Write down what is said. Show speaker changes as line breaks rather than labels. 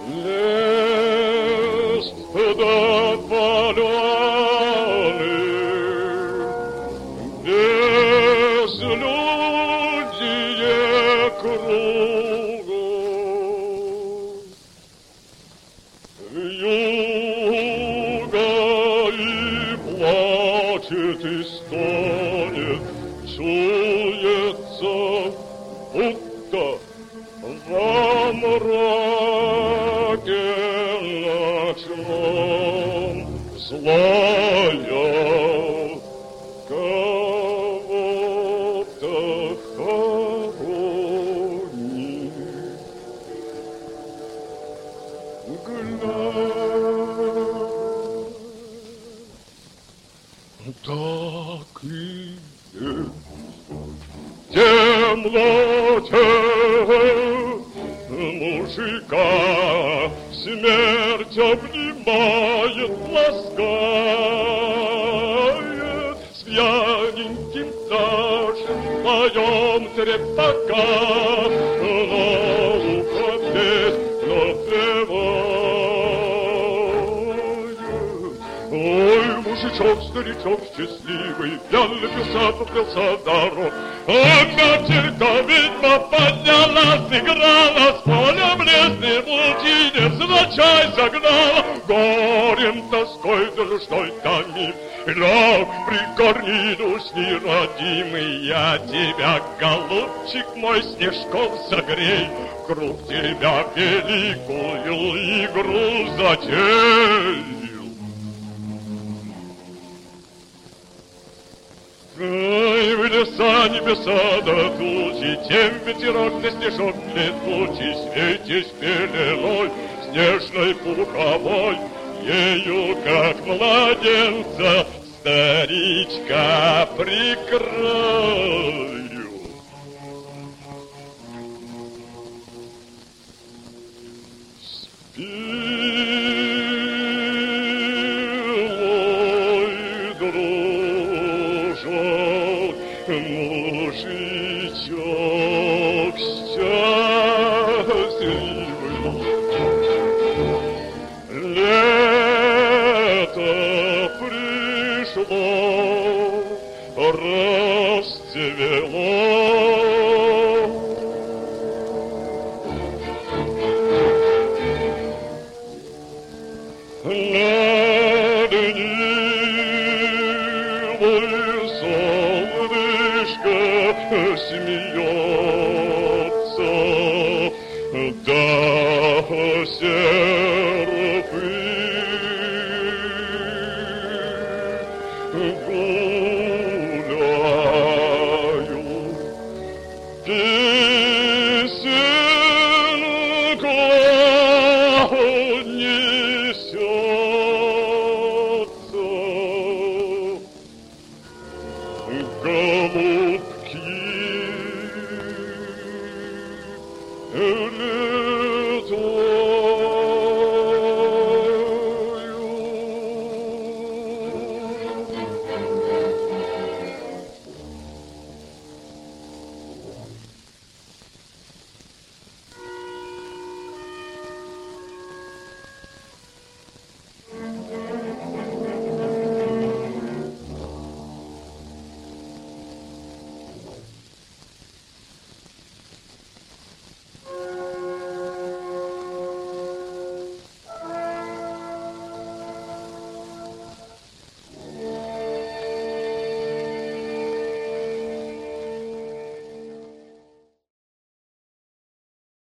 Лес до поляны, безлюдие кругом. Вьюга и плачет, и стонет, чуется, будто во мраке ночном злая кого-то хоронит. Так и есть. Темноте мужика смерть обнимает, ласкает, с пьяненьким Сашей вдвоем трепака на ухо песню напевает. Ой, мужичок, старичок счастливый, пьяный напился, поплелся в дорогу. А катерка ведьма поднялась, играла, с полем лесной блудинец на чай загнала. Горем, тоской, душой томим, ляг, прикорни, усни, родимый, я тебя, голубчик мой, снежком согрей, круг тебя великую игру затею. Ай, в леса, небеса да тучи, тем ветерок да снежок летучий, светись пеленой снежной пуховой, ею, как младенца, старичка прикрою. Спи, мужичок счастливый, лето пришло, расцвело. Над Нивой солнышко смеется, да сердце